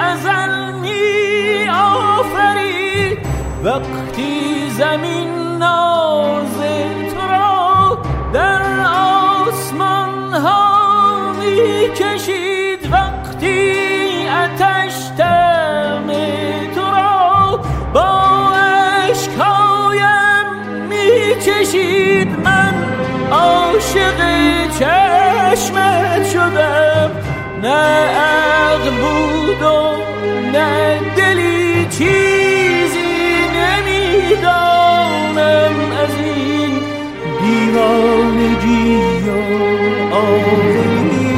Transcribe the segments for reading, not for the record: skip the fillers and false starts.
ازل می آفرید. وقتی زمین ناز تو را در آسمان ها می کشید، وقتی آتش دم تو را با اشکایم می چشید. من عاشق چشمت شدم، نه عقل بود و نه دلی، چیزی نمیدانم از این دیوانگی و آوری.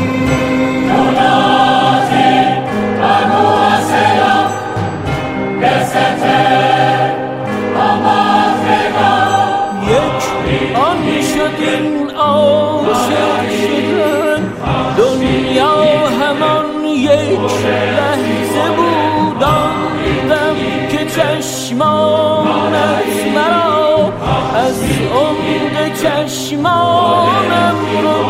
یک آن شد این عاشق شدن، دنیا همان یک لحظه بود. آن دم که چشمانت مرا از عمق چشمانم رو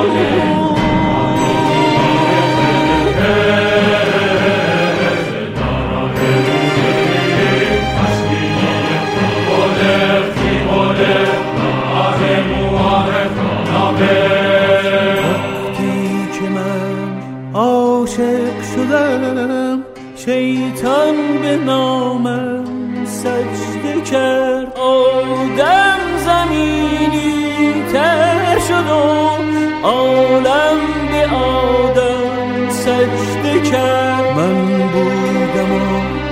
عاشق شدم، شیطان به نامم سجده کرد. آدم زمینی تر شد و عالم به آدم سجده کرد. من بودم و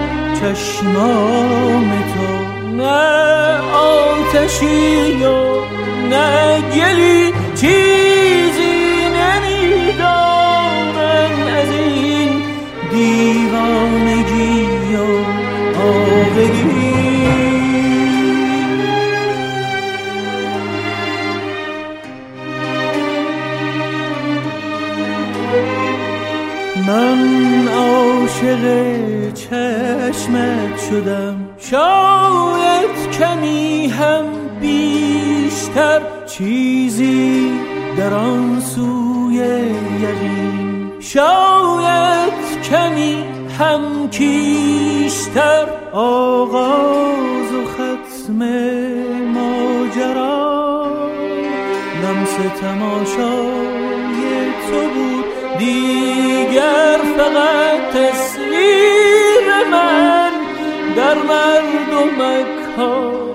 چشمان تو، نه آتشی و نه گلی، چیزی نمیدانم از این دیوانگی و آوری. من عاشق چشمت شدم، شاید کمی هم بیشتر، چیزی در آن سوی یقین، شاید کمی هم کیشتر. آغاز و ختم ماجرا لمس تماشای تو بود، دیگر فقط تصویر من در مردم مکان